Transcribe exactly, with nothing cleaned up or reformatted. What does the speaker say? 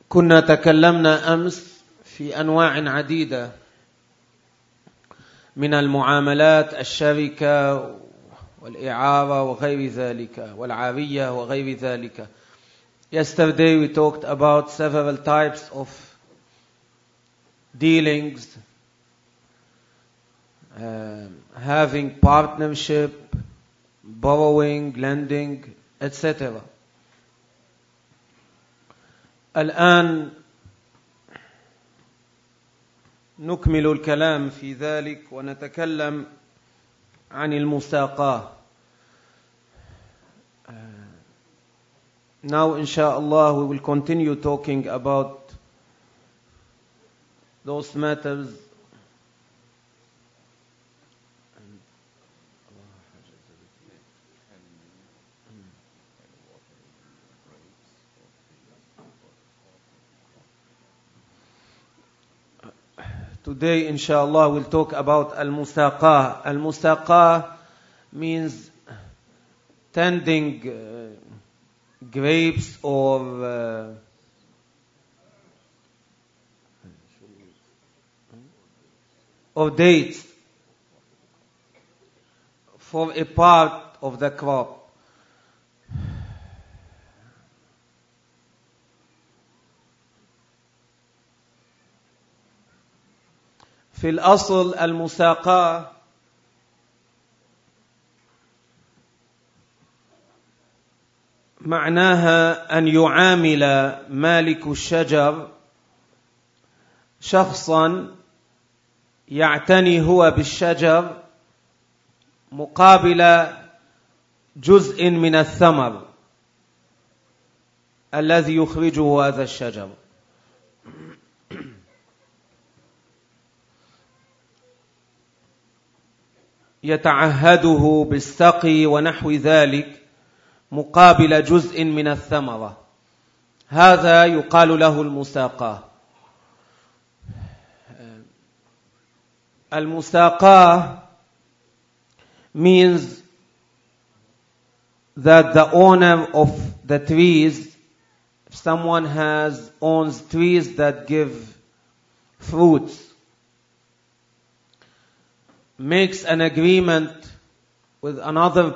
كنا تكلمنا أمس في أنواع عديدة من المعاملات، الشركة والإعارة وغير ذلك والعارية وغير ذلك. Yesterday we talked about several types of dealings, uh, having partnership, borrowing, lending, et cetera. الآن نكمل الكلام في ذلك ونتكلم عن المساقاة. Uh, now inshallah we will continue talking about those matters. Today, inshallah, we'll talk about al-musaqah. Al-musaqah means tending uh, grapes or uh, or dates for a part of the crop. في الأصل المساقاة معناها أن يعامل مالك الشجر شخصا يعتني هو بالشجر مقابل جزء من الثمر الذي يخرجه هذا الشجر. يتعهده بالسقي ونحو ذلك مقابل جزء من الثمرة. هذا يقال له المساقاة. المساقاة means that the owner of the trees, if someone has owns trees that give fruits, makes an agreement with another